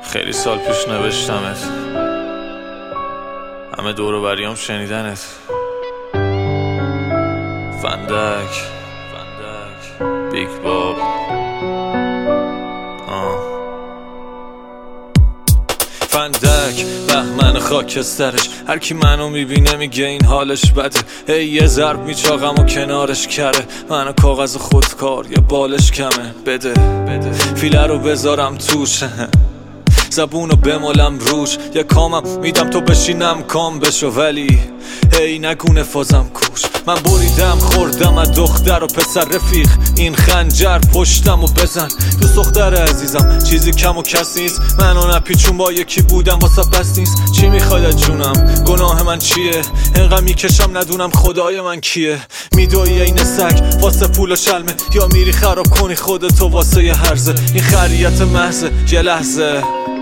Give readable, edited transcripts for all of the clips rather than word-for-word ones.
خیلی سال پیش نوشتمت، همه دور و بریام شنیدنت. فندک بیگ باب فندک بهمن خاکسترش، هر کی منو میبینه میگه این حالش بده. ای یه ضرب میچاقم و کنارش کره، منو کاغذ خودکار یه بالش کمه. بده فیله رو بذارم توش زبونو بمالم روش، یه کامم میدم تو بشینم کام بشو. ولی هی نگونه فازم کوش، من بریدم خوردم از دختر و پسر رفیق. این خنجر پشتم و بزن دوست دختر عزیزم، چیزی کم و کس نیست. منو نپیچون با یکی بودم واسه بس نیست. چی میخواد از جونم؟ گناه من چیه؟ انقدر میکشم ندونم خدای من کیه. میدوی این سگ واسه پول و شلمه، یا میری خراب کنی خودتو واسه یه هرزه. این خریت محضه یه لحظه.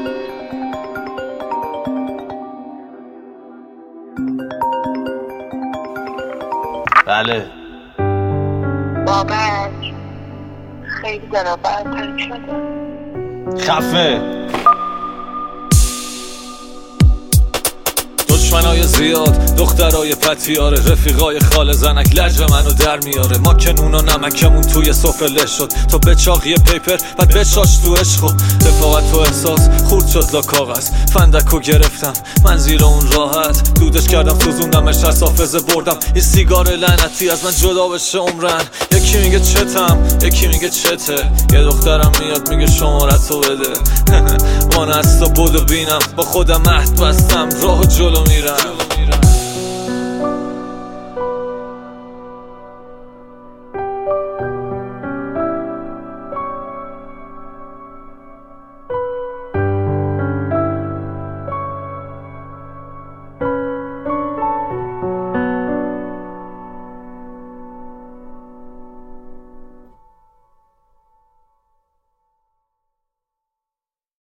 بله بابک خیلی دلم برتن شده. خفه. دشمنای زیاد، دخترای پتیاره، رفیقای خاله زنک لجب منو در میاره. ما که نون و نمکمون توی سفره لش شد، تو بچاق یه پیپر بعد بچاش تو عشق. رفاقت و احساس خورد شد لا کاغذ. فندکو گرفتم من زیر اون راحت، دودش کردم سوزوندمش از حافظه بردم. این سیگار لعنتی از من جدا بشه عمرن. یکی میگه چتم یکی میگه چته، یه دخترم میاد میگه شمارتو بده. وان از تا بدو بینم با خودم عهد بستم، راه جلو میرم.